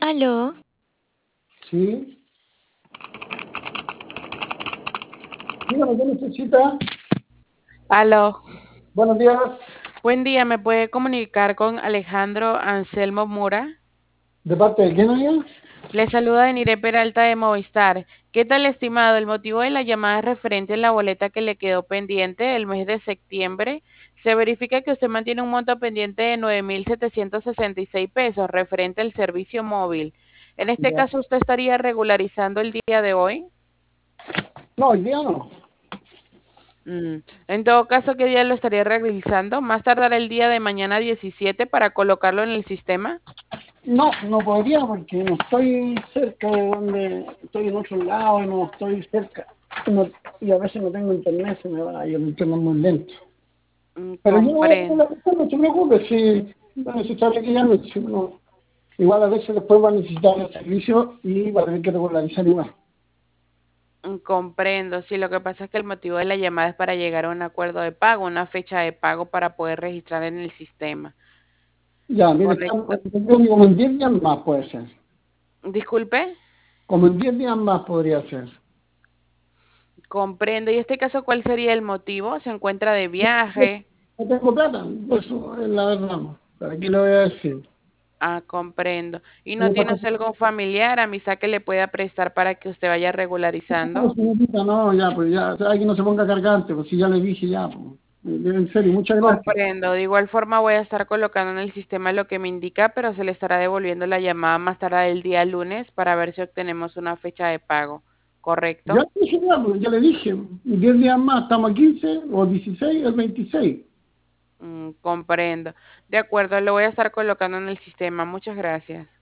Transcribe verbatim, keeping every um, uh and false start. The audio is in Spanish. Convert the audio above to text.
Aló, Sí, dígame, ¿qué necesita? Aló, Buenos días. buen día, ¿me puede comunicar con Alejandro Anselmo Mura? ¿De parte de quién allá? Le saluda Denire Peralta de Movistar. ¿Qué tal, estimado? El motivo de la llamada es referente a la boleta que le quedó pendiente el mes de septiembre. Se verifica que usted mantiene un monto pendiente de nueve mil setecientos sesenta y seis pesos referente al servicio móvil. En este Ya. caso, ¿usted estaría regularizando el día de hoy? No, hoy día no. Mm, En todo caso, ¿qué día lo estaría realizando? Más tardar el día de mañana diecisiete para colocarlo en el sistema. No, no podría porque no estoy cerca de donde estoy, en otro lado, y no estoy cerca. No- y a veces no tengo internet, se me va y el internet es muy lento. Mm, Pero yo voy a hacer comprendo. la cuestión, no se preocupe, si va a necesitar que llame, si no, igual a veces después va a necesitar el servicio y va a tener que regularizar igual. Mm, Comprendo. Sí, lo que pasa es que el motivo de la llamada es para llegar a un acuerdo de pago, una fecha de pago para poder registrar en el sistema. Ya, mire, estamos, ¿Correcto? como en diez días más puede ser. Disculpe, Como en diez días más podría ser. comprendo. ¿Y este caso cuál sería el motivo? ¿Se encuentra de viaje? No tengo plata, eso es la verdad, no. ¿Para qué le voy a decir? Ah, comprendo. ¿Y no Tengo otra tiene cosa. usted algún familiar, amistad que le pueda prestar para que usted vaya No, regularizando? señorita, no, ya, pues ya, hay que no se ponga cargante, pues si ya le dije ya, pues. En serio, muchas gracias. Comprendo. De igual forma voy a estar colocando en el sistema lo que me indica, pero se le estará devolviendo la llamada más tarde el día lunes para ver si obtenemos una fecha de pago. Ya ¿Correcto? le dije ya, pues ya le dije, diez días más, estamos a quince o dieciséis o veintiséis. Mm, comprendo. De acuerdo, lo voy a estar colocando en el sistema. Muchas gracias.